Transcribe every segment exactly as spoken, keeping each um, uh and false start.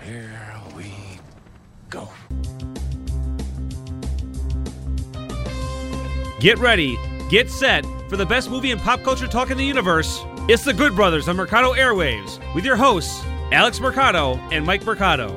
Here we go. Get ready, get set for the best movie and pop culture talk in the universe. It's The Good Brothers on Mercado Airwaves with your hosts, Alex Mercado and Mike Mercado.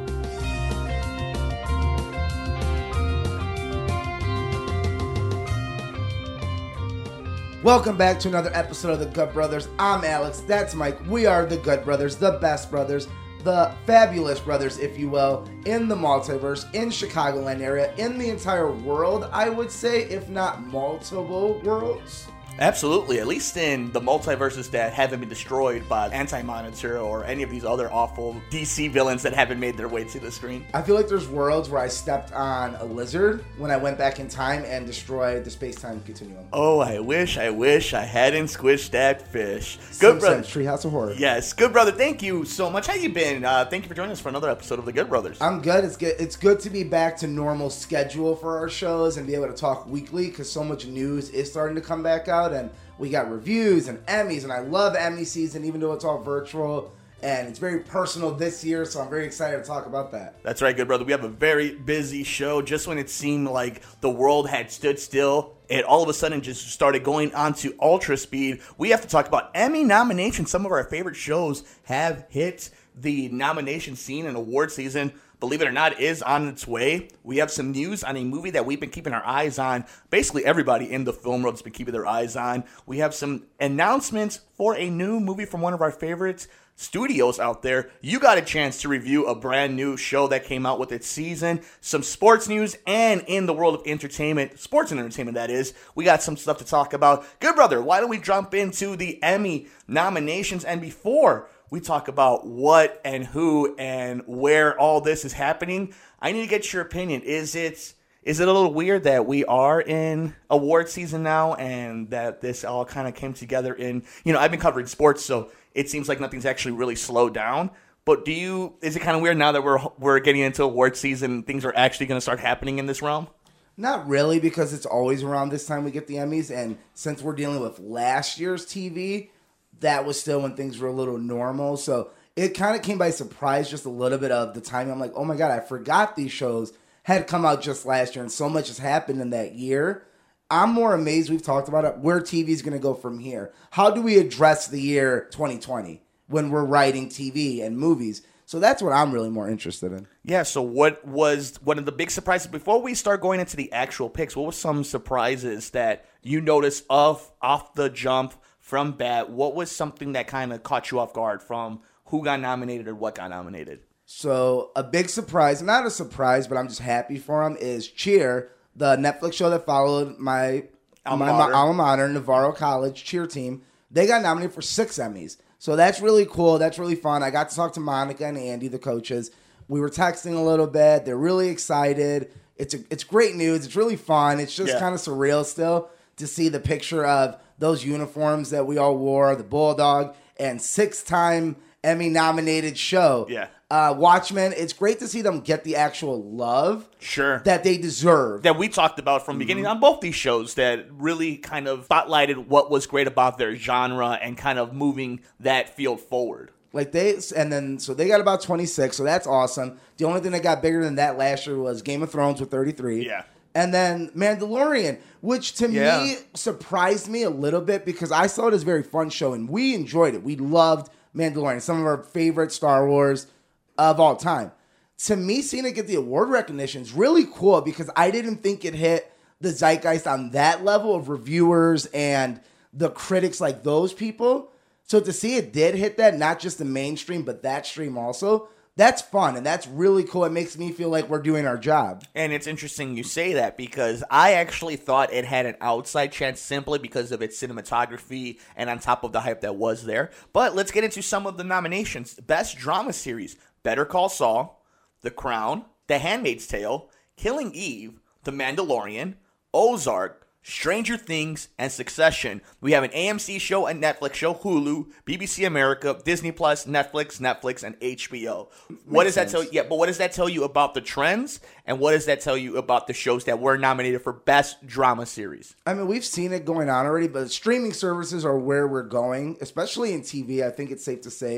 Welcome back to another episode of The Good Brothers. I'm Alex, that's Mike. We are The Good Brothers, the best brothers, the fabulous brothers, if you will, in the multiverse, in Chicagoland area, in the entire world, I would say, if not multiple worlds. Absolutely, at least in the multiverses that haven't been destroyed by Anti-Monitor or any of these other awful D C villains that haven't made their way to the screen. I feel like there's worlds where I stepped on a lizard when I went back in time and destroyed the space-time continuum. Oh, I wish, I wish I hadn't squished that fish. Good brother. Treehouse of Horror. Yes, Good Brother, thank you so much. How you been? Uh, thank you for joining us for another episode of The Good Brothers. I'm good. It's good. It's good to be back to normal schedule for our shows and be able to talk weekly because so much news is starting to come back out. And we got reviews and Emmys, and I love Emmy season, even though it's all virtual. And it's very personal this year, so I'm very excited to talk about that. That's right, Good Brother. We have a very busy show. Just when it seemed like the world had stood still, it all of a sudden just started going on to ultra speed. We have to talk about Emmy nominations. Some of our favorite shows have hit the nomination scene and award season. Believe it or not, is on its way. We have some news on a movie that we've been keeping our eyes on. Basically, everybody in the film world has been keeping their eyes on. We have some announcements for a new movie from one of our favorite studios out there. You got a chance to review a brand new show that came out with its season, some sports news, and in the world of entertainment, sports and entertainment that is, we got some stuff to talk about. Good brother, why don't we jump into the Emmy nominations? And before we talk about what and who and where all this is happening, I need to get your opinion. Is it is it a little weird that we are in award season now and that this all kind of came together in, you know, I've been covering sports, so it seems like nothing's actually really slowed down. But do you, is it kind of weird now that we're we're getting into award season, things are actually going to start happening in this realm? Not really, because it's always around this time we get the Emmys. And since we're dealing with last year's T V, that was still when things were a little normal. So it kind of came by surprise just a little bit of the timing. I'm like, oh my God, I forgot these shows had come out just last year and so much has happened in that year. I'm more amazed, we've talked about it, where T V is going to go from here. How do we address the year twenty twenty when we're writing T V and movies? So that's what I'm really more interested in. Yeah, so what was one of the big surprises? Before we start going into the actual picks, what were some surprises that you noticed off, off the jump from bat? What was something that kind of caught you off guard from who got nominated or what got nominated? So a big surprise, not a surprise, but I'm just happy for him, is Cheer, the Netflix show that followed my alma my, mater. my alma mater, Navarro College cheer team. They got nominated for six Emmys. So that's really cool. That's really fun. I got to talk to Monica and Andy, the coaches. We were texting a little bit. They're really excited. It's a, it's great news. It's really fun. It's just Yeah. kind of surreal still to see the picture of those uniforms that we all wore, the Bulldog, and six-time Emmy-nominated show. Yeah. Uh, Watchmen, it's great to see them get the actual love Sure. that they deserve. That we talked about from the beginning on both these shows that really kind of spotlighted what was great about their genre and kind of moving that field forward. Like they, and then, so they got about twenty-six, so that's awesome. The only thing that got bigger than that last year was Game of Thrones with thirty-three. Yeah. And then Mandalorian, which to Yeah. me surprised me a little bit because I saw it as a very fun show and we enjoyed it. We loved Mandalorian, some of our favorite Star Wars of all time. To me, seeing it get the award recognition is really cool because I didn't think it hit the zeitgeist on that level of reviewers and the critics like those people. So to see it did hit that, not just the mainstream, but that stream also, that's fun and that's really cool. It makes me feel like we're doing our job. And it's interesting you say that because I actually thought it had an outside chance simply because of its cinematography and on top of the hype that was there. But let's get into some of the nominations. Best Drama Series, Better Call Saul, The Crown, The Handmaid's Tale, Killing Eve, The Mandalorian, Ozark, Stranger Things, and Succession. We have an A M C show, a Netflix show, Hulu, B B C America, Disney Plus, Netflix, Netflix, and H B O. What does that tell you? Yeah, but what does that tell you about the trends? And what does that tell you about the shows that were nominated for Best Drama Series? I mean, we've seen it going on already, but streaming services are where we're going, especially in T V. I think it's safe to say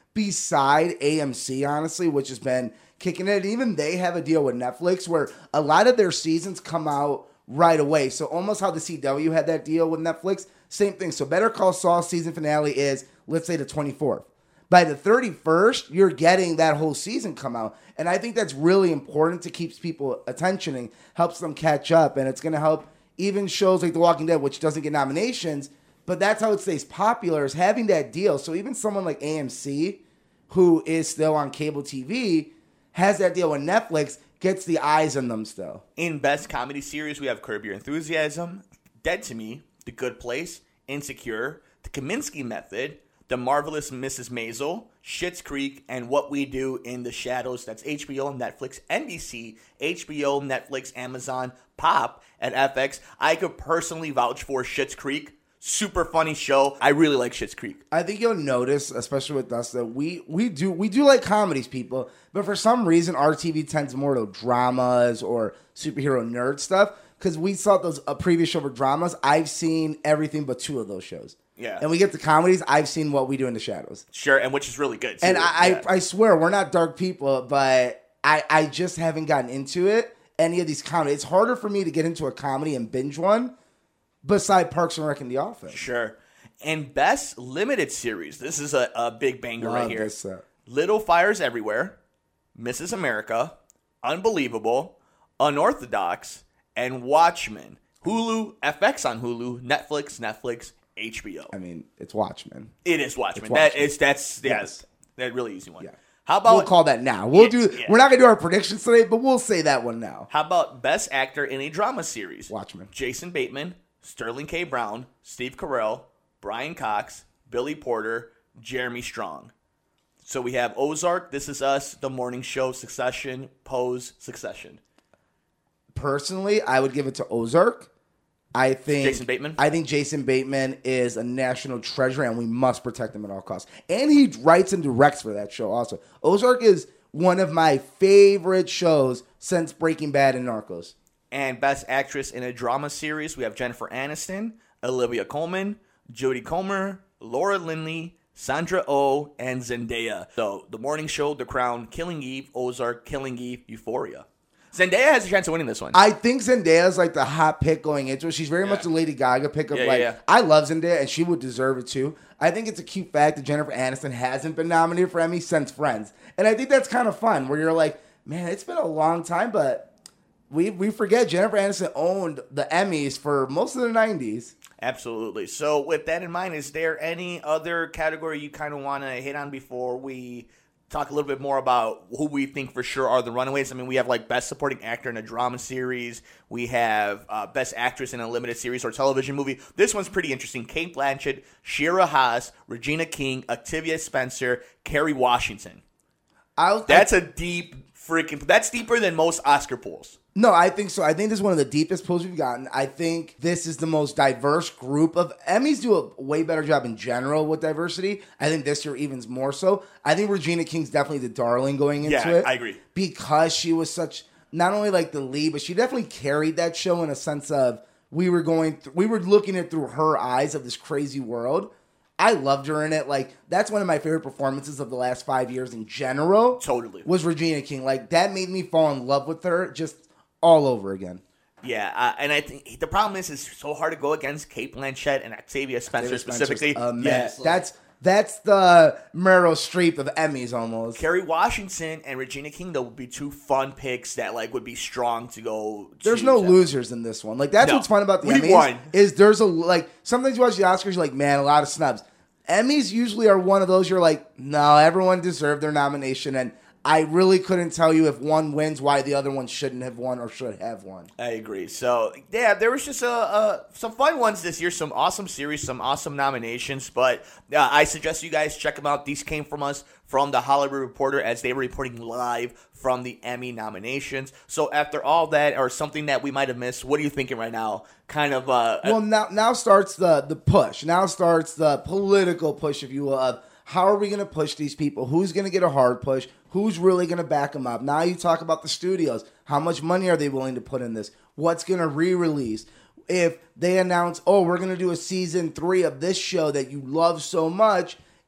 beside A M C, honestly, which has been kicking it. Even they have a deal with Netflix where a lot of their seasons come out right away. So almost how the C W had that deal with Netflix, same thing. So Better Call Saul season finale is, let's say, the twenty-fourth. By the thirty-first, you're getting that whole season come out. And I think that's really important to keep people attention and helps them catch up. And it's going to help even shows like The Walking Dead, which doesn't get nominations, but that's how it stays popular, is having that deal. So even someone like A M C, who is still on cable T V, has that deal with Netflix, gets the eyes on them still. In Best Comedy Series, we have Curb Your Enthusiasm, Dead to Me, The Good Place, Insecure, The Kaminsky Method, The Marvelous Missus Maisel, Schitt's Creek, and What We Do in the Shadows. That's H B O, Netflix, N B C, H B O, Netflix, Amazon, Pop, and F X. I could personally vouch for Schitt's Creek. Super funny show. I really like Schitt's Creek. I think you'll notice, especially with us, that we we do we do like comedies, people. But for some reason, our T V tends more to dramas or superhero nerd stuff. Because we saw those a previous show for dramas. I've seen everything but two of those shows. Yeah. And we get to comedies. I've seen What We Do in the Shadows. Sure, and which is really good, too. And I, yeah. I, I swear, we're not dark people, but I, I just haven't gotten into it. Any of these comedies. It's harder for me to get into a comedy and binge one beside Parks and Rec and The Office. Sure. And Best Limited Series. This is a, a big banger Love right here. this, uh, Little Fires Everywhere, Missus America, Unbelievable, Unorthodox, and Watchmen. Hulu, F X on Hulu, Netflix, Netflix, H B O. I mean, it's Watchmen. It is Watchmen. It's Watchmen. That is that's yeah, Yes. that really easy one. Yeah. How about We'll call that now. We'll Yeah, do. yeah. We're not gonna do our predictions today, but we'll say that one now. How about Best Actor in a Drama Series? Watchmen. Jason Bateman, Sterling K. Brown, Steve Carell, Brian Cox, Billy Porter, Jeremy Strong. So we have Ozark, This Is Us, The Morning Show, Succession, Pose, Succession. Personally, I would give it to Ozark. I think Jason Bateman? I think Jason Bateman is a national treasure, and we must protect him at all costs. And he writes and directs for that show also. Ozark is one of my favorite shows since Breaking Bad and Narcos. And Best Actress in a Drama Series, we have Jennifer Aniston, Olivia Colman, Jodie Comer, Laura Linney, Sandra Oh, and Zendaya. So, The Morning Show, The Crown, Killing Eve, Ozark, Killing Eve, Euphoria. Zendaya has a chance of winning this one. I think Zendaya's like the hot pick going into it. She's very Yeah. much a Lady Gaga pick of Yeah, like, yeah, yeah. I love Zendaya, and she would deserve it too. I think it's a cute fact that Jennifer Aniston hasn't been nominated for Emmy since Friends. And I think that's kind of fun, where you're like, man, it's been a long time, but we we forget Jennifer Aniston owned the Emmys for most of the nineties. Absolutely. So with that in mind, is there any other category you kind of want to hit on before we talk a little bit more about who we think for sure are the runaways? I mean, we have like Best Supporting Actor in a Drama Series. We have uh, Best Actress in a Limited Series or Television Movie. This one's pretty interesting. Kate Blanchett, Shira Haas, Regina King, Octavia Spencer, Kerry Washington. I'll, That's a deep freaking... That's deeper than most Oscar polls. No, I think so. I think this is one of the deepest polls we've gotten. I think this is the most diverse group of Emmys do a way better job in general with diversity. I think this year even more so. I think Regina King's definitely the darling going into Yeah, it. I agree. Because she was such not only like the lead, but she definitely carried that show in a sense of we were going th- we were looking at it through her eyes of this crazy world. I loved her in it. Like, that's one of my favorite performances of the last five years in general. Totally. Was Regina King. Like, that made me fall in love with her just all over again. Yeah, uh, and I think the problem is it's so hard to go against Kate Blanchett and Octavia Spencer Octavia Spencer's specifically. a mess. Yes. That's that's the Meryl Streep of Emmys almost. Kerry Washington and Regina King, though, would be two fun picks that like would be strong to go. There's to no that. losers in this one. Like, that's No. what's fun about the We Emmys. won. Is there's a like sometimes you watch the Oscars, you're like, man, a lot of snubs. Emmys usually are one of those you're like, no, everyone deserved their nomination, and I really couldn't tell you if one wins why the other one shouldn't have won or should have won. I agree. So, yeah, there was just uh, uh, some fun ones this year, some awesome series, some awesome nominations. But uh, I suggest you guys check them out. These came from us from the Hollywood Reporter as they were reporting live from the Emmy nominations. So after all that, or something that we might have missed, what are you thinking right now? Kind of... Uh, Well, now now starts the the push. Now starts the political push, if you will, of how are we going to push these people? Who's going to get a hard push? Who's really going to back them up? Now you talk about the studios. How much money are they willing to put in this? What's going to re-release? If they announce, oh, we're going to do a season three of this show that you love so much,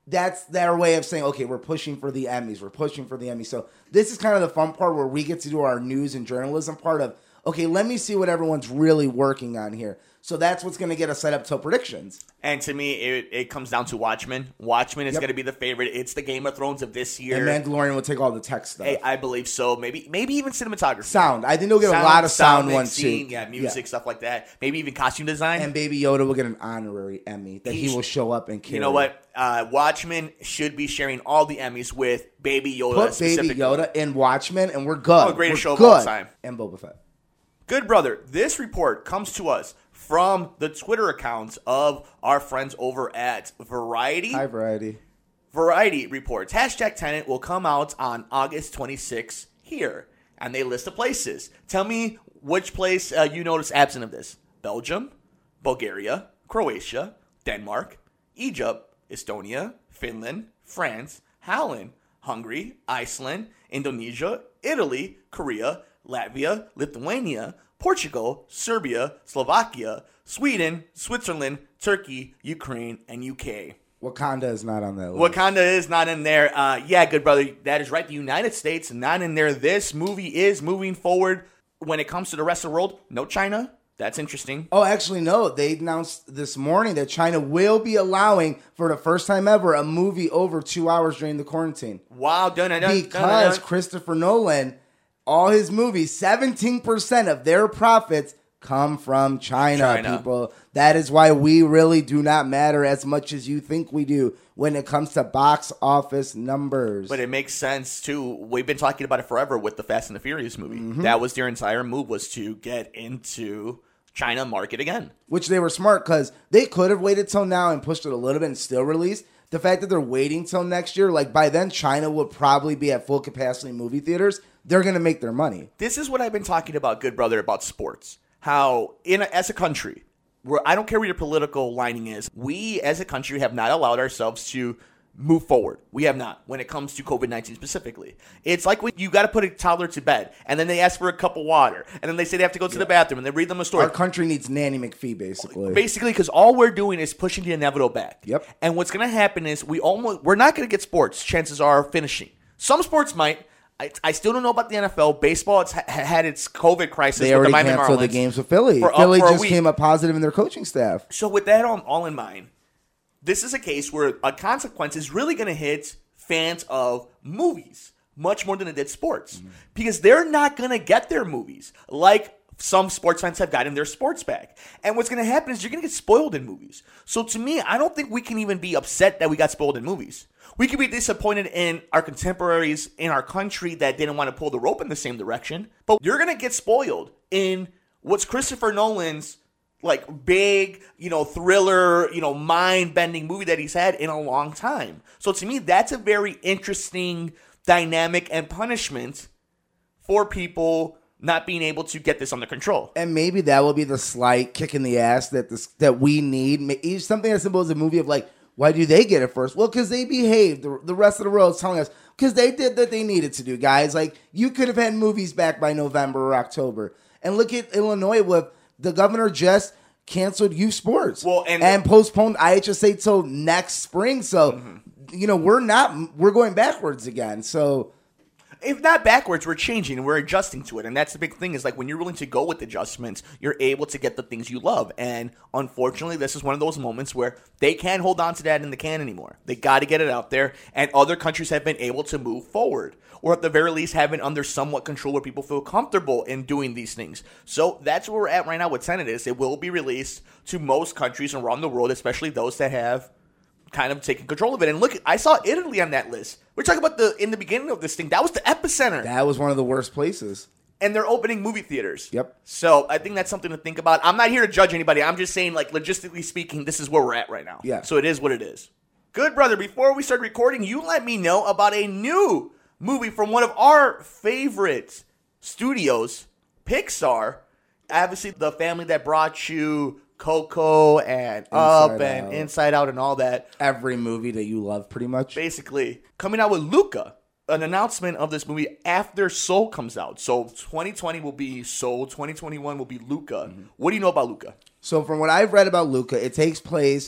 that's their way of saying, okay, we're pushing for the Emmys. We're pushing for the Emmys. So this is kind of the fun part where we get to do our news and journalism part of, okay, let me see what everyone's really working on here. So that's what's going to get us set up to predictions. And to me, it, it comes down to Watchmen. Watchmen is Yep. going to be the favorite. It's the Game of Thrones of this year. And Mandalorian will take all the tech stuff. Hey, I believe so. Maybe maybe even cinematography. Sound. I think they'll get a lot of sound, ones mixing, too. Yeah, music, stuff like that. Maybe even costume design. And Baby Yoda will get an honorary Emmy that he, He will sh- show up and carry. You know what? Uh, Watchmen should be sharing all the Emmys with Baby Yoda. Put Baby specifically. Yoda in Watchmen, and we're good. Oh, greatest we're show of good. all time. And Boba Fett. Good brother, this report comes to us from the Twitter accounts of our friends over at Variety. Hi, Variety. Variety reports, hashtag Tenet will come out on August twenty-sixth here. And they list the places. Tell me which place uh, you notice absent of this. Belgium, Bulgaria, Croatia, Denmark, Egypt, Estonia, Finland, France, Holland, Hungary, Iceland, Indonesia, Italy, Korea, Latvia, Lithuania, Portugal, Serbia, Slovakia, Sweden, Switzerland, Turkey, Ukraine, and U K. Wakanda is not on that list. Wakanda is not in there. Uh, yeah, good brother, that is right. The United States not in there. This movie is moving forward. When it comes to the rest of the world, no China. That's interesting. Oh, actually, no. They announced this morning that China will be allowing, for the first time ever, a movie over two hours during the quarantine. Wow, dun dun dun. Because Christopher Nolan, all his movies, seventeen percent of their profits come from China, China. people. That is why we really do not matter as much as you think we do when it comes to box office numbers. But it makes sense, too. We've been talking about it forever with the Fast and the Furious movie. Mm-hmm. That was their entire move, was to get into China market again. Which they were smart, because they could have waited till now and pushed it a little bit and still released. The fact that they're waiting till next year, like by then China would probably be at full capacity movie theaters. They're going to make their money. This is what I've been talking about, good brother, about sports. How, in a, as a country, where I don't care what your political lining is, we as a country have not allowed ourselves to move forward. We have not, when it comes to covid nineteen specifically. It's like when you got to put a toddler to bed, and then they ask for a cup of water, and then they say they have to go to yeah. the bathroom, and they read them a story. Our country needs Nanny McPhee, basically. Basically, because all we're doing is pushing the inevitable back. Yep. And what's going to happen is we almost we're not going to get sports. Chances are finishing. Some sports might. I, I still don't know about the N F L. Baseball, it's ha- had its COVID crisis. They with already the Miami canceled Marlins the games with Philly. for, uh, Philly for just came up positive in their coaching staff. So with that all, all in mind, this is a case where a consequence is really going to hit fans of movies much more than it did sports. Mm-hmm. Because they're not going to get their movies like some sports fans have gotten their sports back. And what's going to happen is you're going to get spoiled in movies. So to me, I don't think we can even be upset that we got spoiled in movies. We could be disappointed in our contemporaries in our country that didn't want to pull the rope in the same direction. But you're going to get spoiled in what's Christopher Nolan's like big, you know, thriller, you know, mind-bending movie that he's had in a long time. So to me, that's a very interesting dynamic and punishment for people not being able to get this under control. And maybe that will be the slight kick in the ass that this that we need. Something as simple as a movie of like, why do they get it first? Well, because they behaved. The, the rest of the world is telling us because they did what they needed to do, guys. Like, you could have had movies back by November or October. And look at Illinois with the governor just canceled youth sports well, and, and postponed I H S A till next spring. So, mm-hmm. you know, we're not, we're going backwards again. So, if not backwards, we're changing and we're adjusting to it. And that's the big thing is like when you're willing to go with adjustments, you're able to get the things you love. And unfortunately, this is one of those moments where they can't hold on to that in the can anymore. They got to get it out there. And other countries have been able to move forward, or at the very least have it under somewhat control where people feel comfortable in doing these things. So that's where we're at right now with Tenet is. It will be released to most countries around the world, especially those that have kind of taking control of it. And look, I saw Italy on that list. We're talking about the in the beginning of this thing. That was the epicenter. That was one of the worst places. And they're opening movie theaters. Yep. So I think that's something to think about. I'm not here to judge anybody. I'm just saying, like, logistically speaking, this is where we're at right now. Yeah. So it is what it is. Good, brother. Before we start recording, you let me know about a new movie from one of our favorite studios, Pixar. Obviously, the family that brought you Coco and Inside Up and Out. Inside Out and all that. Every movie that you love, pretty much. Basically, coming out with Luca, an announcement of this movie after Soul comes out. So twenty twenty will be Soul, twenty twenty-one will be Luca. Mm-hmm. What do you know about Luca? So from what I've read about Luca, it takes place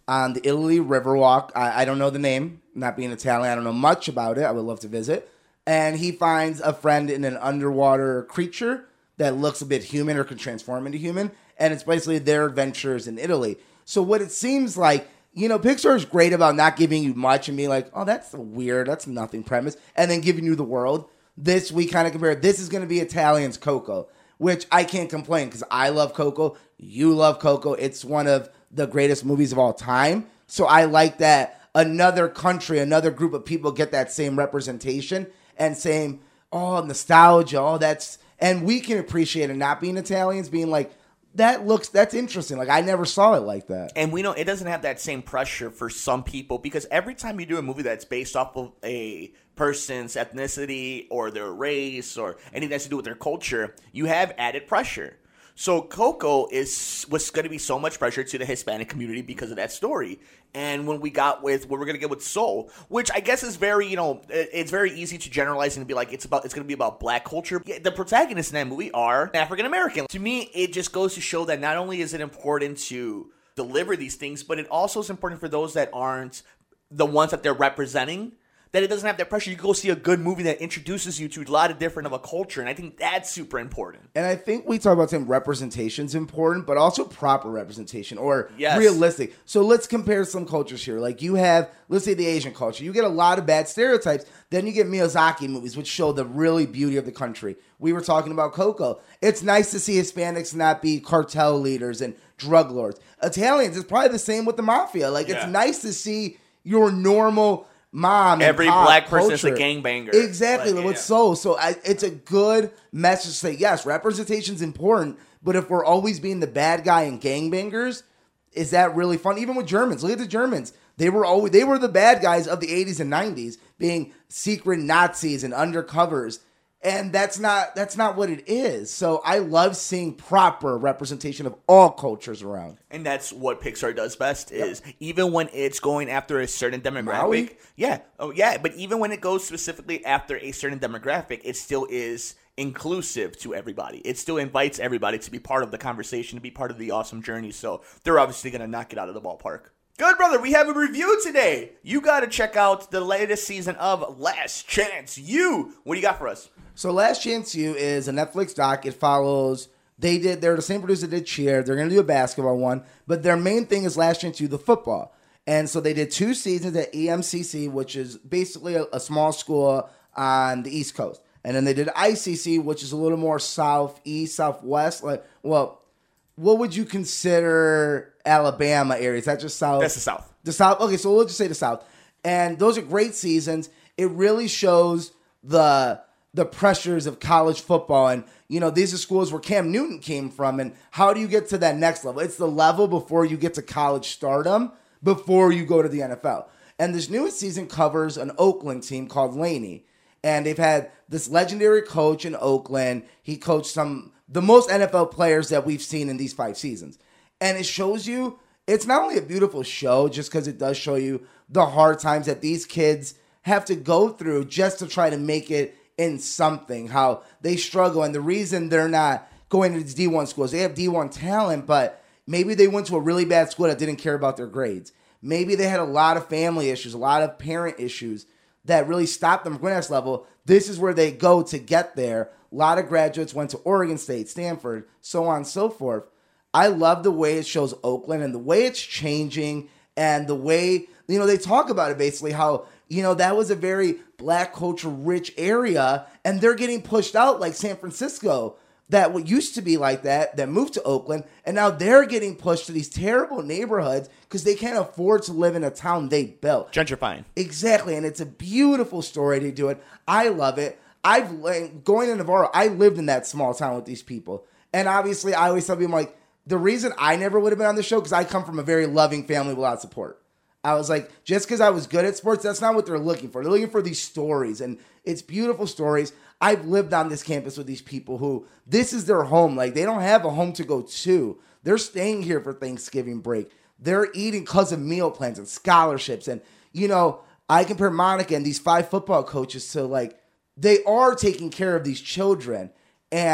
on the Italy Riverwalk. I, I don't know the name, not being Italian. I don't know much about it. I would love to visit. And he finds a friend in an underwater creature that looks a bit human or can transform into human. And it's basically their adventures in Italy. So what it seems like, you know, Pixar is great about not giving you much and being like, oh, that's weird, that's nothing premise, and then giving you the world. This, we kind of compare, this is going to be Italian's Coco, which I can't complain because I love Coco. You love Coco. It's one of the greatest movies of all time. So I like that another country, another group of people get that same representation and same, oh, nostalgia, oh, that's, and we can appreciate it not being Italians, being like, that looks, that's interesting. Like, I never saw it like that. And we know it doesn't have that same pressure for some people because every time you do a movie that's based off of a person's ethnicity or their race or anything that has to do with their culture, you have added pressure. So Coco is was going to be so much pressure to the Hispanic community because of that story. And when we got with what we're going to get with Soul, which I guess is very, you know, it's very easy to generalize and be like, it's about, it's going to be about black culture. The protagonists in that movie are African American. To me, it just goes to show that not only is it important to deliver these things, but it also is important for those that aren't the ones that they're representing, that it doesn't have that pressure. You can go see a good movie that introduces you to a lot of different of a culture, and I think that's super important. And I think we talk about saying representation is important, but also proper representation or yes. realistic. So let's compare some cultures here. Like you have, let's say the Asian culture. You get a lot of bad stereotypes. Then you get Miyazaki movies, which show the really beauty of the country. We were talking about Coco. It's nice to see Hispanics not be cartel leaders and drug lords. Italians, it's probably the same with the mafia. Like yeah. it's nice to see your normal mom, every and pop black person culture. Is a gangbanger. Exactly. Like, What's yeah. so so I, it's a good message to say yes, representation is important, but if we're always being the bad guy and gangbangers, is that really fun? Even with Germans, look at the Germans. They were always they were the bad guys of the eighties and nineties, being secret Nazis and undercovers. And that's not that's not what it is. So I love seeing proper representation of all cultures around. And that's what Pixar does best is Yep. even when it's going after a certain demographic. Maui? Yeah. Oh yeah. But even when it goes specifically after a certain demographic, it still is inclusive to everybody. It still invites everybody to be part of the conversation, to be part of the awesome journey. So they're obviously going to knock it out of the ballpark. Good, brother. We have a review today. You got to check out the latest season of Last Chance U. What do you got for us? So Last Chance U is a Netflix doc. It follows, they did, they're the same producer that did Cheer. They're going to do a basketball one, but their main thing is Last Chance U, the football. And so they did two seasons at E M C C, which is basically a, a small school on the East Coast. And then they did I C C, which is a little more southeast, southwest. Like, well, what would you consider Alabama area? Is that just south? That's the South. The South. Okay, so we'll just say the South. And those are great seasons. It really shows the the pressures of college football. And, you know, these are schools where Cam Newton came from. And how do you get to that next level? It's the level before you get to college stardom, before you go to the N F L. And this newest season covers an Oakland team called Laney. And they've had this legendary coach in Oakland. He coached some the most N F L players that we've seen in these five seasons. And it shows you, it's not only a beautiful show, just because it does show you the hard times that these kids have to go through just to try to make it in something, how they struggle. And the reason they're not going to these D one schools, they have D one talent, but maybe they went to a really bad school that didn't care about their grades. Maybe they had a lot of family issues, a lot of parent issues that really stopped them from going to this level. This is where they go to get there. A lot of graduates went to Oregon State, Stanford, so on and so forth. I love the way it shows Oakland and the way it's changing and the way, you know, they talk about it basically how, you know, that was a very black culture rich area and they're getting pushed out like San Francisco, that what used to be like that, that moved to Oakland, and now they're getting pushed to these terrible neighborhoods because they can't afford to live in a town they built. Gentrifying. Exactly, and it's a beautiful story to do it. I love it. I've going to Navarro, I lived in that small town with these people. And obviously, I always tell people, like, the reason I never would have been on the show, because I come from a very loving family with a lot of support. I was like, just because I was good at sports, that's not what they're looking for. They're looking for these stories, and it's beautiful stories. I've lived on this campus with these people who, this is their home. Like, they don't have a home to go to. They're staying here for Thanksgiving break. They're eating because of meal plans and scholarships. And, you know, I compare Monica and these five football coaches to, like, they are taking care of these children. And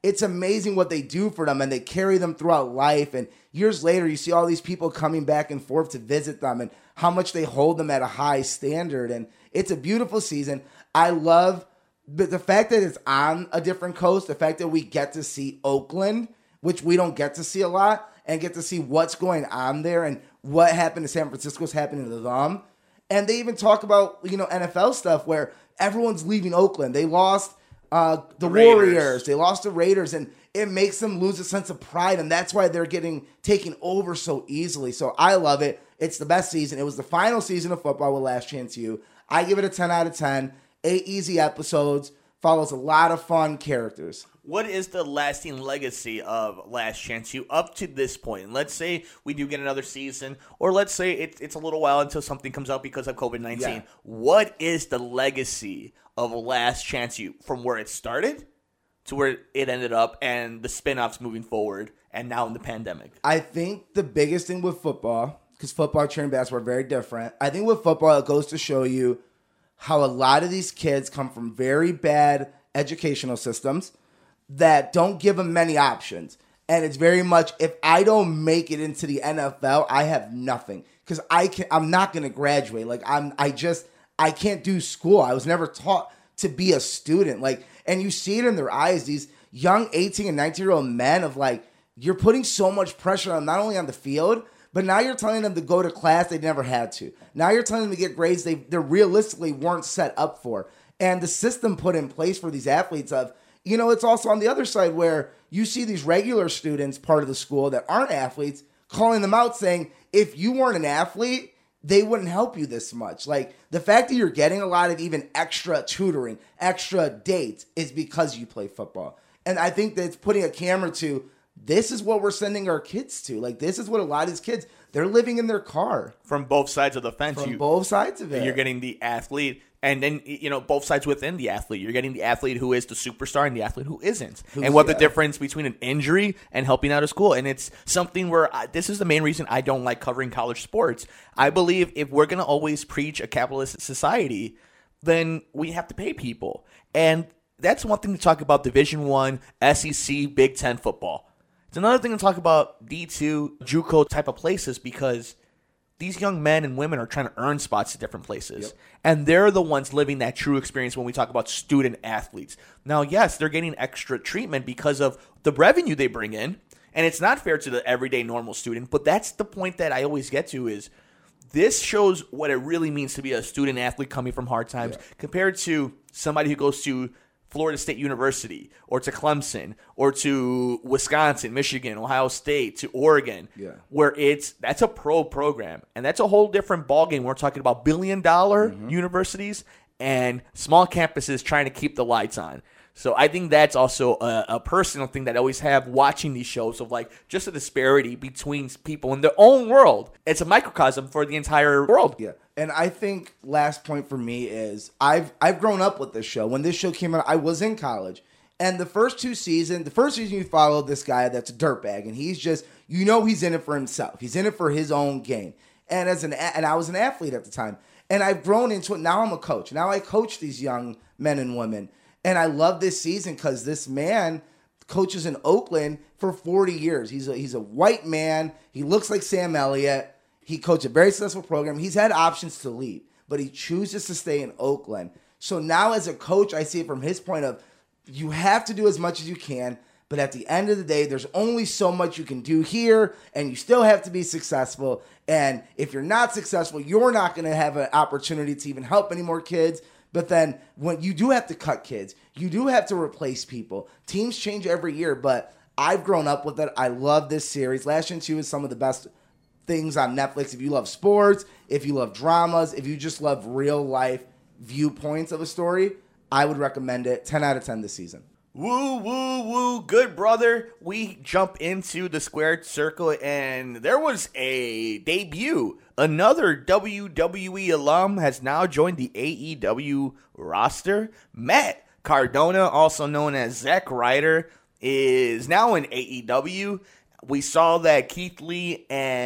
it's amazing what they do for them, and they carry them throughout life. And years later, you see all these people coming back and forth to visit them and how much they hold them at a high standard. And it's a beautiful season. I love the, the fact that it's on a different coast, the fact that we get to see Oakland, which we don't get to see a lot, and get to see what's going on there and what happened to San Francisco's happening to them. And they even talk about, you know, N F L stuff where everyone's leaving Oakland. They lost uh, the, the Warriors. They lost the Raiders. And it makes them lose a sense of pride. And that's why they're getting taken over so easily. So I love it. It's the best season. It was the final season of football with Last Chance U. I give it a ten out of ten. Eight easy episodes. Follows a lot of fun characters. What is the lasting legacy of Last Chance U up to this point? Let's say we do get another season, or let's say it, it's a little while until something comes out because of COVID nineteen. Yeah. What is the legacy of Last Chance U from where it started to where it ended up and the spin-offs moving forward and now in the pandemic? I think the biggest thing with football, because football, cheer, and basketball are very different. I think with football, it goes to show you how a lot of these kids come from very bad educational systems that don't give them many options. And it's very much, if I don't make it into the N F L, I have nothing. Because I can I'm not gonna graduate. Like I'm I just I can't do school. I was never taught to be a student. Like, and you see it in their eyes, these young eighteen and nineteen year old men of like, you're putting so much pressure on not only on the field, but now you're telling them to go to class they never had to. Now you're telling them to get grades they they realistically weren't set up for. And the system put in place for these athletes of, you know, it's also on the other side where you see these regular students, part of the school that aren't athletes, calling them out saying, if you weren't an athlete, they wouldn't help you this much. Like, the fact that you're getting a lot of even extra tutoring, extra dates is because you play football. And I think that it's putting a camera to, this is what we're sending our kids to. Like, this is what a lot of these kids, they're living in their car. From both sides of the fence. From you, both sides of it. You're getting the athlete, and then, you know, both sides within the athlete. You're getting the athlete who is the superstar and the athlete who isn't. Who's, and what yeah. the difference between an injury and helping out a school. And it's something where I, this is the main reason I don't like covering college sports. I believe if we're going to always preach a capitalist society, then we have to pay people. And that's one thing to talk about Division One, S E C, Big Ten football. It's another thing to talk about D two, JUCO type of places, because these young men and women are trying to earn spots at different places. Yep. And they're the ones living that true experience when we talk about student athletes. Now, yes, they're getting extra treatment because of the revenue they bring in. And it's not fair to the everyday normal student. But that's the point that I always get to is this shows what it really means to be a student athlete coming from hard times yeah. compared to somebody who goes to Florida State University, or to Clemson, or to Wisconsin, Michigan, Ohio State, to Oregon, yeah. where it's that's a pro program, and that's a whole different ballgame. We're talking about billion dollar mm-hmm. universities and small campuses trying to keep the lights on. So I think that's also a, a personal thing that I always have watching these shows of like just a disparity between people in their own world. It's a microcosm for the entire world. Yeah. And I think last point for me is I've I've grown up with this show. When this show came out, I was in college. And the first two seasons, the first season you follow this guy that's a dirtbag, and he's just, you know, he's in it for himself. He's in it for his own game. And as an and I was an athlete at the time. And I've grown into it. Now I'm a coach. Now I coach these young men and women. And I love this season because this man coaches in Oakland for forty years. He's a, he's a white man. He looks like Sam Elliott. He coached a very successful program. He's had options to leave, but he chooses to stay in Oakland. So now as a coach, I see it from his point of, you have to do as much as you can, but at the end of the day, there's only so much you can do here, and you still have to be successful. And if you're not successful, you're not going to have an opportunity to even help any more kids. But then when you do have to cut kids, you do have to replace people. Teams change every year, but I've grown up with it. I love this series. Last Chance U is some of the best things on Netflix. If you love sports, if you love dramas, if you just love real life viewpoints of a story, I would recommend it. ten out of ten this season. Woo, woo, woo. Good brother. We jump into the squared circle, and there was a debut. Another W W E alum has now joined the A E W roster. Matt Cardona, also known as Zack Ryder, is now in A E W. We saw that Keith Lee and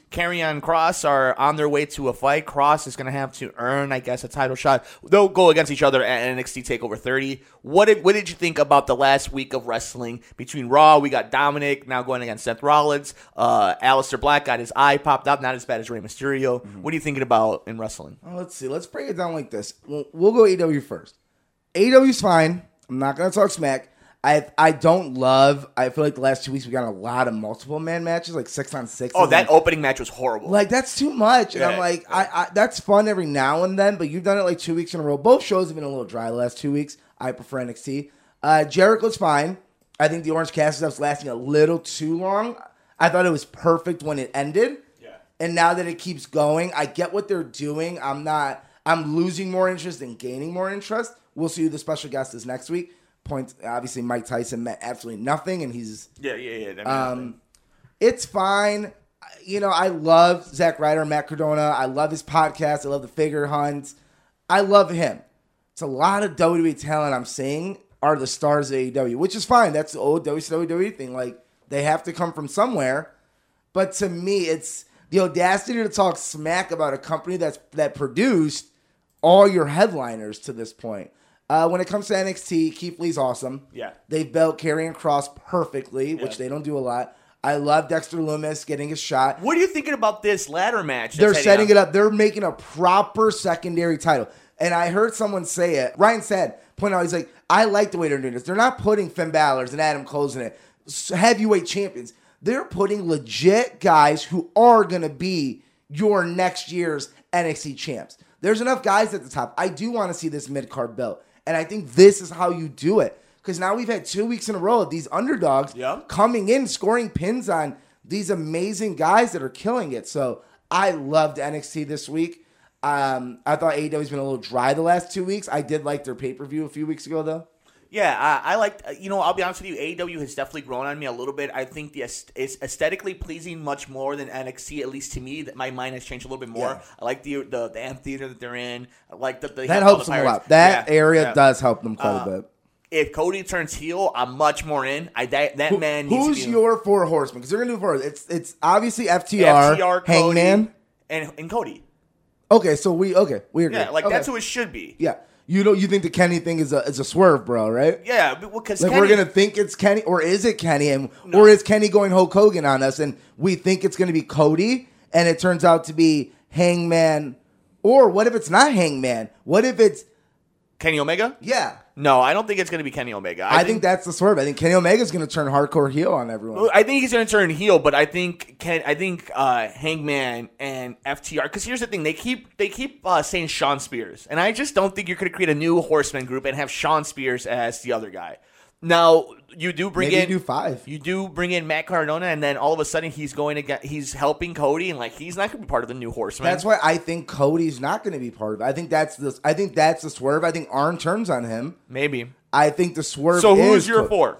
Karrion Kross are on their way to a fight. Kross is going to have to earn, I guess, a title shot. They'll go against each other at N X T TakeOver thirty. What did what did you think about the last week of wrestling between Raw? We got Dominic now going against Seth Rollins. Uh, Aleister Black got his eye popped up, not as bad as Rey Mysterio. Mm-hmm. What are you thinking about in wrestling? Well, let's see. Let's break it down like this. We'll, we'll go A E W first. A E W's fine. I'm not going to talk smack. I I don't love. I feel like the last two weeks we got a lot of multiple man matches, like six on six. Oh, that like, opening match was horrible. Like that's too much, and yeah. I'm like, I, I that's fun every now and then, but you've done it like two weeks in a row. Both shows have been a little dry the last two weeks. I prefer N X T. Uh, Jericho's fine. I think the Orange Cassidy stuff's lasting a little too long. I thought it was perfect when it ended, yeah. And now that it keeps going, I get what they're doing. I'm not. I'm losing more interest and gaining more interest. We'll see who the special guest is next week. Points, obviously, Mike Tyson meant absolutely nothing, and he's yeah, yeah, yeah. Um, it's fine. You know, I love Zack Ryder, Matt Cardona. I love his podcast. I love the figure hunts. I love him. It's a lot of W W E talent I'm seeing are the stars of A E W, which is fine. That's the old W C W thing. Like they have to come from somewhere. But to me, it's the audacity to talk smack about a company that's that produced all your headliners to this point. Uh, when it comes to N X T, Keith Lee's awesome. Yeah. They've built Karrion Kross perfectly, which yeah. they don't do a lot. I love Dexter Lumis getting his shot. What are you thinking about this ladder match? They're setting it up. They're making a proper secondary title. And I heard someone say it. Ryan said, point out, he's like, I like the way they're doing this. They're not putting Finn Balor's and Adam Cole's in it. Heavyweight champions. They're putting legit guys who are going to be your next year's N X T champs. There's enough guys at the top. I do want to see this mid-card belt. And I think this is how you do it. Because now we've had two weeks in a row of these underdogs yeah. coming in, scoring pins on these amazing guys that are killing it. So I loved N X T this week. Um, I thought A E W's been a little dry the last two weeks. I did like their pay-per-view a few weeks ago, though. Yeah, I, I liked, you know, I'll be honest with you, A E W has definitely grown on me a little bit. I think the it's aesthetically pleasing much more than N X T, at least to me. That my mind has changed a little bit more. Yeah. I like the, the the amphitheater that they're in. I like the, the that helps them a lot. That yeah, uh, area yeah. does help them quite uh, a bit. If Cody turns heel, I'm much more in. I that, that Who, man needs Who's to be your four horsemen? Because they're going to do four. It's it's obviously F T R, F T R Hangman, and and Cody. Okay, so we okay we agree. Yeah, like okay. that's who it should be. Yeah. You don't. You think the Kenny thing is a is a swerve, bro? Right? Yeah, because like Kenny, we're gonna think it's Kenny, or is it Kenny, and no. or is Kenny going Hulk Hogan on us, and we think it's gonna be Cody, and it turns out to be Hangman, or what if it's not Hangman? What if it's Kenny Omega? Yeah. No, I don't think it's going to be Kenny Omega. I, I think, think that's the swerve. I think Kenny Omega is going to turn hardcore heel on everyone. I think he's going to turn heel, but I think Ken, I think uh, Hangman and F T R. Because here's the thing: they keep they keep uh, saying Shawn Spears, and I just don't think you're going to create a new Horseman group and have Shawn Spears as the other guy. Now you do bring Maybe in you do five. You do bring in Matt Cardona, and then all of a sudden he's going to get he's helping Cody, and like he's not going to be part of the new Horseman. That's why I think Cody's not going to be part of it. I think that's the I think that's the swerve. I think Arn turns on him. Maybe. I think the swerve. So who's is your Cody. four?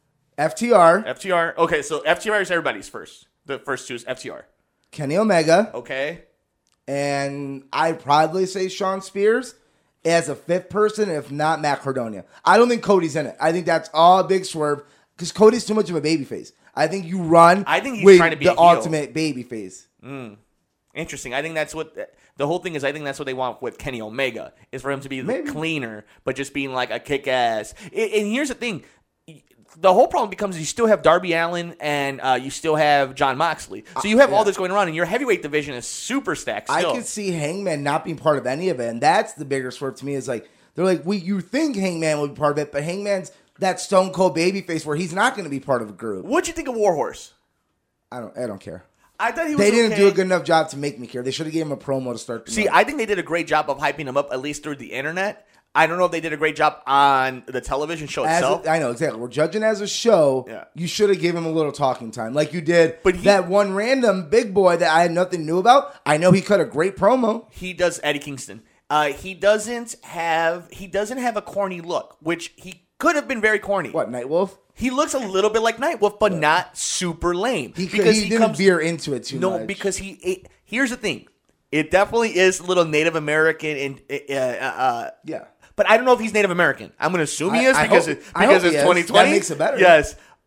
F T R. F T R. Okay, so F T R is everybody's first. The first two is F T R. Kenny Omega. Okay. And I'd probably say Shawn Spears as a fifth person, if not Matt Cardona. I don't think Cody's in it. I think that's all a big swerve because Cody's too much of a babyface. I think you run I think he's with trying to be the a heel. ultimate babyface. Mm. Interesting. I think that's what the whole thing is. I think that's what they want with Kenny Omega is for him to be Maybe. cleaner, but just being like a kick ass. And here's the thing. The whole problem becomes you still have Darby Allin and uh, you still have Jon Moxley. So you have uh, yeah. all this going around, and your heavyweight division is super stacked still. I could see Hangman not being part of any of it, and that's the bigger swerve to me is like, they're like, we you think Hangman would be part of it, but Hangman's that stone cold babyface where he's not going to be part of a group. What'd you think of Warhorse? I don't I don't care. I thought he was They didn't okay. do a good enough job to make me care. They should have gave him a promo to start the See, night. I think they did a great job of hyping him up, at least through the internet. I don't know if they did a great job on the television show As itself. a, I know, exactly. We're judging as a show. Yeah. You should have given him a little talking time like you did. But he, that one random big boy that I had nothing new about, I know he cut a great promo. He does Eddie Kingston. Uh, he doesn't have he doesn't have a corny look, which he could have been very corny. What, Nightwolf? He looks a little bit like Nightwolf, but yeah. not super lame. He, because he, he didn't comes, veer into it too no, much. No, because he. It, here's the thing. It definitely is a little Native American. and uh, uh, Yeah. But I don't know if he's Native American. I'm going to assume he I, is I because, hope, it, because it's twenty twenty. That makes it better. Yes.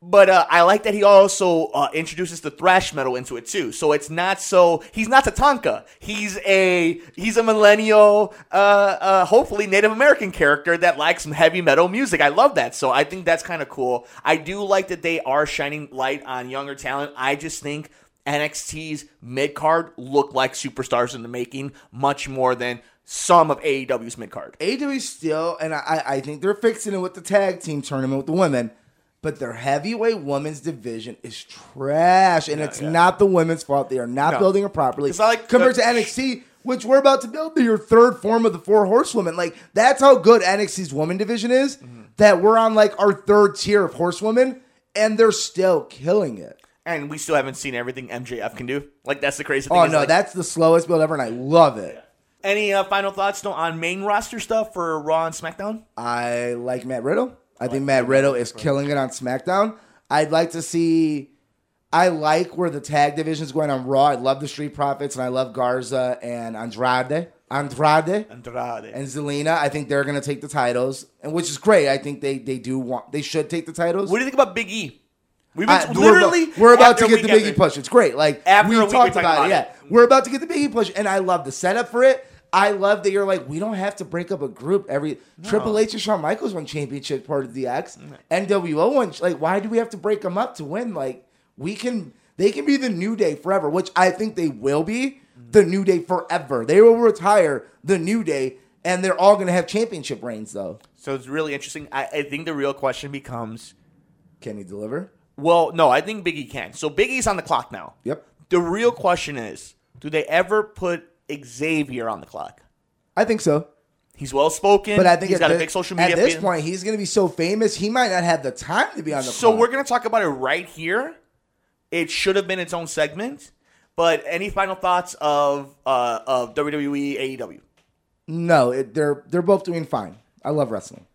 But uh, I like that he also uh, introduces the thrash metal into it too. So it's not so he's not Tatanka. He's a he's a millennial, uh, uh, hopefully Native American character that likes some heavy metal music. I love that. So I think that's kind of cool. I do like that they are shining light on younger talent. I just think N X T's mid card look like superstars in the making, much more than some of A E W's mid card. A E W still, and I, I think they're fixing it with the tag team tournament with the women. But their heavyweight women's division is trash, and yeah, it's yeah. not the women's fault. They are not no. building it properly. Like compared the, to N X T, which we're about to build your third form of the four horsewomen. Like, that's how good N X T's woman division is, mm-hmm. that we're on, like, our third tier of horsewomen, and they're still killing it. And we still haven't seen everything M J F can do. Like, that's the crazy thing. Oh, no, like, that's the slowest build ever, and I love it. Yeah. Any uh, final thoughts though, on main roster stuff for Raw and SmackDown? I like Matt Riddle. I think Matt Riddle is killing it on SmackDown. I'd like to see... I like where the tag division is going on Raw. I love the Street Profits, and I love Garza and Andrade. Andrade. Andrade. And Zelina. I think they're going to take the titles, and which is great. I think they, they do want... They should take the titles. What do you think about Big E? We've been I, literally... We're, we're about to get the Big E push. It's great. Like, after we a week talked we about, about it. Yeah. it. We're about to get the Big E push, and I love the setup for it. I love that you're like, we don't have to break up a group. Every no. Triple H and Shawn Michaels won championship part of the X. No. N W O won. Like, why do we have to break them up to win? Like, we can, they can be the New Day forever, which I think they will be the New Day forever. They will retire the New Day, and they're all going to have championship reigns, though. So it's really interesting. I, I think the real question becomes, can he deliver? Well, no, I think Big E can. So Big E's on the clock now. Yep. The real question is, do they ever put Xavier on the clock? I think so. He's well spoken, but I think he's got the, a big social media. At this point, he's going to be so famous, he might not have the time to be on the so clock. We're going to talk about it right here. It should have been its own segment. But any final thoughts of uh, of W W E, A E W? No, it, they're they're both doing fine. I love wrestling.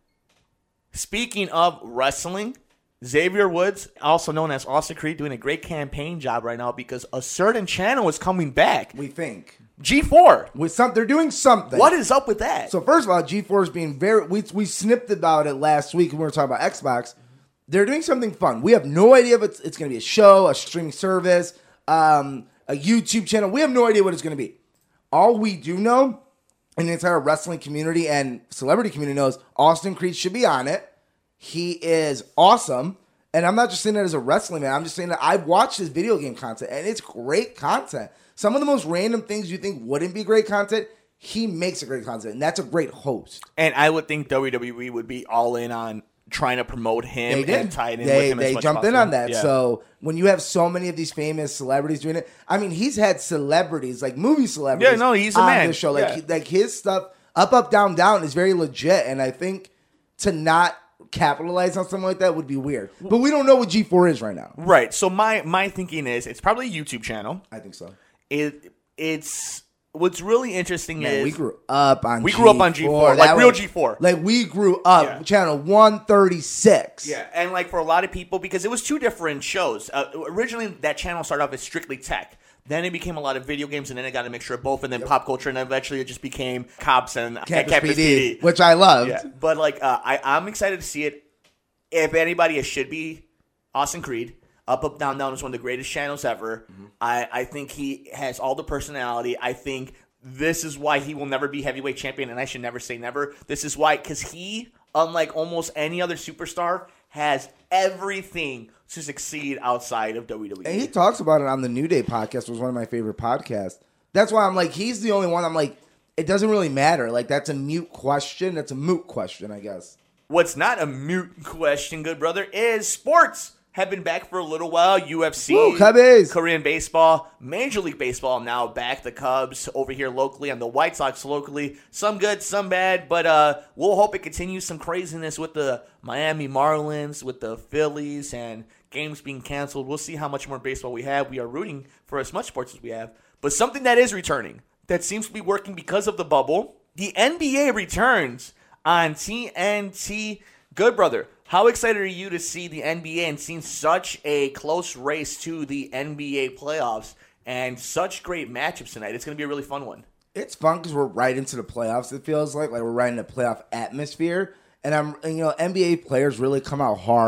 Speaking of wrestling, Xavier Woods, also known as Austin Creed, doing a great campaign job right now because a certain channel is coming back. We think G four. With some, they're doing something. What is up with that? So first of all, G four is being very. We we snipped about it last week when we were talking about Xbox. They're doing something fun. We have no idea if it's, it's going to be a show, a streaming service, um, a YouTube channel. We have no idea what it's going to be. All we do know, and the entire wrestling community and celebrity community knows, Austin Creed should be on it. He is awesome. And I'm not just saying that as a wrestling man. I'm just saying that I've watched his video game content, and it's great content. Some of the most random things you think wouldn't be great content, he makes a great content, and that's a great host. And I would think W W E would be all in on trying to promote him they did. and tie it in they, with him They as much jumped possible. in on that. Yeah. So when you have so many of these famous celebrities doing it, I mean, he's had celebrities, like movie celebrities, yeah, no, he's a on man. the show. Like, yeah. he, like his stuff, Up, Up, Down, Down is very legit, and I think to not capitalize on something like that would be weird. But we don't know what G four is right now. Right. So my my thinking is it's probably a YouTube channel. I think so. It it's what's really interesting Man, is we grew up on we G four. grew up on G four, like That real was, G four. Like we grew up Yeah. channel one thirty-six. Yeah, and like for a lot of people, because it was two different shows. Uh, originally, that channel started off as strictly tech. Then it became a lot of video games, and then it got a mixture of both, and then yep. pop culture, and eventually it just became Cops and Campus, Campus P D, P D, which I loved. Yeah. But like, uh, I I'm excited to see it. If anybody, it should be Austin Creed. Up, Up, Down, Down is one of the greatest channels ever. Mm-hmm. I, I think he has all the personality. I think this is why he will never be heavyweight champion, and I should never say never. This is why, because he, unlike almost any other superstar, has everything to succeed outside of W W E. And he talks about it on the New Day podcast, which was one of my favorite podcasts. That's why I'm like, he's the only one. I'm like, it doesn't really matter. Like, that's a mute question. That's a moot question, I guess. What's not a moot question, good brother, is sports. Have been back for a little while. U F C, Woo, Cubbies. Korean baseball, Major League Baseball now back. The Cubs over here locally and the White Sox locally. Some good, some bad, but uh, we'll hope it continues some craziness with the Miami Marlins, with the Phillies, and games being canceled. We'll see how much more baseball we have. We are rooting for as much sports as we have. But something that is returning, that seems to be working because of the bubble, the N B A returns on T N T. Good brother, how excited are you to see the N B A and seeing such a close race to the N B A playoffs and such great matchups tonight? It's going to be a really fun one. It's fun because we're right into the playoffs, it feels like. Like, we're right in the playoff atmosphere. And, I'm, and, you know, N B A players really come out hard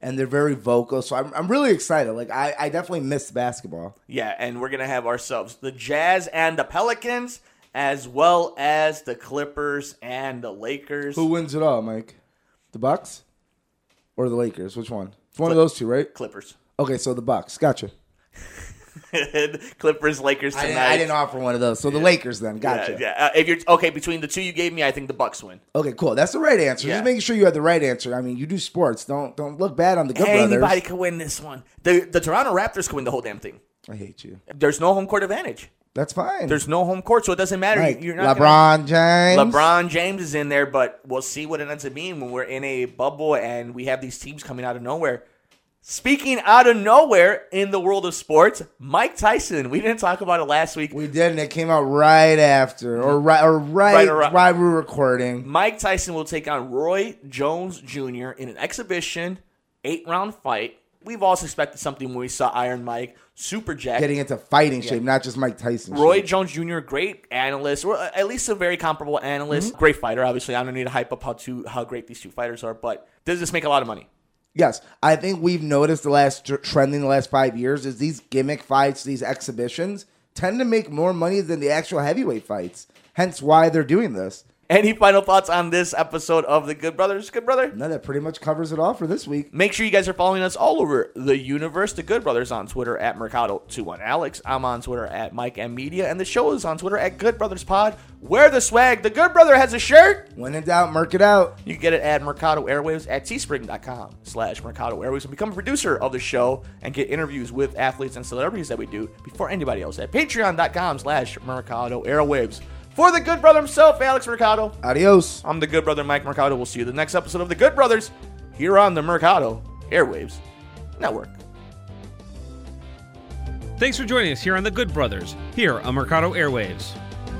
and they're very vocal. So I'm I'm really excited. Like I, I definitely miss basketball. Yeah, and we're gonna have ourselves the Jazz and the Pelicans, as well as the Clippers and the Lakers. Who wins it all, Mike? The Bucks or the Lakers? Which one? It's one Clip- of those two, right? Clippers. Okay, so the Bucks. Gotcha. Clippers, Lakers tonight. I didn't, I didn't offer one of those. So the yeah. Lakers then. Gotcha. Yeah. yeah. Uh, if you're okay between the two you gave me, I think the Bucks win. Okay, cool. That's the right answer. Yeah. Just making sure you had the right answer. I mean, you do sports. Don't don't look bad on the Good Brothers. Anybody can win this one. The the Toronto Raptors can win the whole damn thing. I hate you. There's no home court advantage. That's fine. There's no home court, so it doesn't matter. Right. You're not LeBron gonna, James. LeBron James is in there, but we'll see what it ends up being when we're in a bubble and we have these teams coming out of nowhere. Speaking out of nowhere in the world of sports, Mike Tyson. We didn't talk about it last week. We did, and it came out right after, or right, or right, Right right, around- right we were recording. Mike Tyson will take on Roy Jones Junior in an exhibition eight-round fight. We've all suspected something when we saw Iron Mike, Super Jack. Getting into fighting Yeah. shape, not just Mike Tyson Roy shape. Jones Junior, great analyst, or at least a very comparable analyst. Mm-hmm. Great fighter, obviously. I don't need to hype up how two, how great these two fighters are, but does this make a lot of money? Yes, I think we've noticed the last tr- trend in the last five years is these gimmick fights, these exhibitions, tend to make more money than the actual heavyweight fights. Hence why they're doing this. Any final thoughts on this episode of The Good Brothers? Good brother? No, that pretty much covers it all for this week. Make sure you guys are following us all over the universe. The Good Brothers on Twitter at Mercado twenty-one Alex. I'm on Twitter at Mike M Media, and the show is on Twitter at Good Brothers Pod. Wear the swag. The Good Brother has a shirt. When in doubt, merc it out. You can get it at Mercado Airwaves at teespring.com slash Mercado Airwaves and become a producer of the show and get interviews with athletes and celebrities that we do before anybody else at patreon.com slash Mercado Airwaves. For the Good Brother himself, Alex Mercado. Adios. I'm the Good Brother, Mike Mercado. We'll see you the next episode of The Good Brothers here on the Mercado Airwaves Network. Thanks for joining us here on The Good Brothers, here on Mercado Airwaves.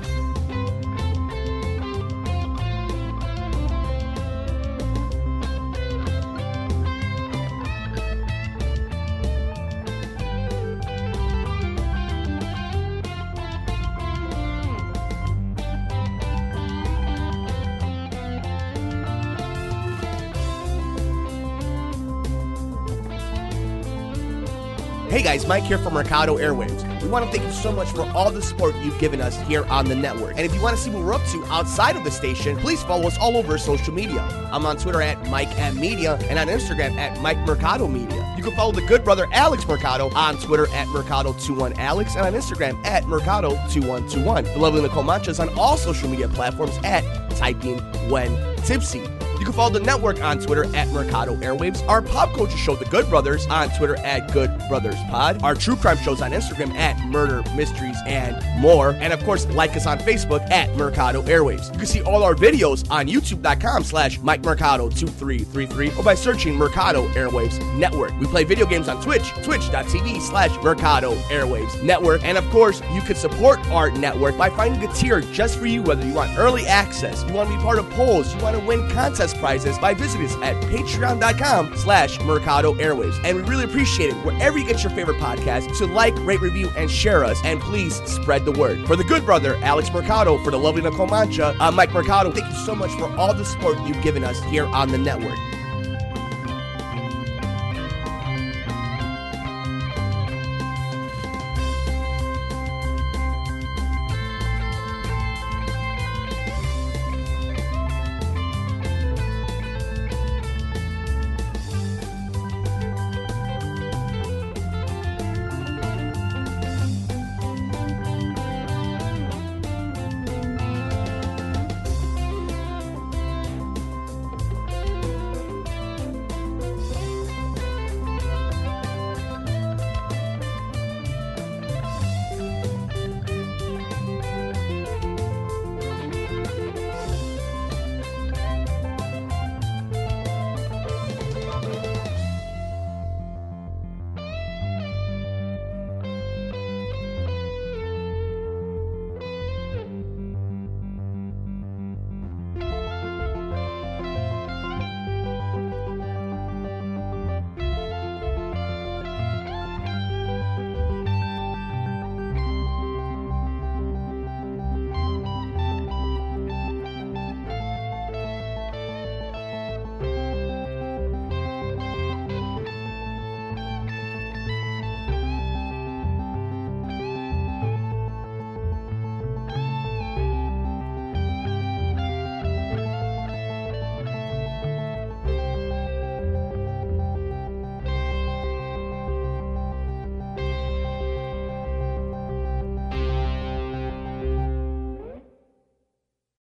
Hey guys, Mike here from Mercado Airwaves. We want to thank you so much for all the support you've given us here on the network. And if you want to see what we're up to outside of the station, please follow us all over social media. I'm on Twitter at Mike M Media and on Instagram at Mike Mercado Media. You can follow the good brother Alex Mercado on Twitter at Mercado twenty-one Alex and on Instagram at Mercado twenty-one twenty-one. The lovely Nicole Mancha is on all social media platforms at Typing When Tipsy. You can follow the network on Twitter at Mercado Airwaves, our pop culture show, The Good Brothers, on Twitter at Good Brothers Pod, our true crime shows on Instagram at Murder, Mysteries, and more, and of course, like us on Facebook at Mercado Airwaves. You can see all our videos on YouTube.com slash Mike Mercado two three three three or by searching Mercado Airwaves Network. We play video games on Twitch, twitch.tv slash Mercado Airwaves Network, and of course, you can support our network by finding a tier just for you, whether you want early access, you want to be part of polls, you want to win contest prizes, by visiting us at patreon.com slash Mercado Airwaves. And we really appreciate it wherever you get your favorite podcast. So like, rate, review, and share us, and please spread the word. For the good brother, Alex Mercado, for the lovely Nicole Mancha, I'm Mike Mercado. Thank you so much for all the support you've given us here on the network.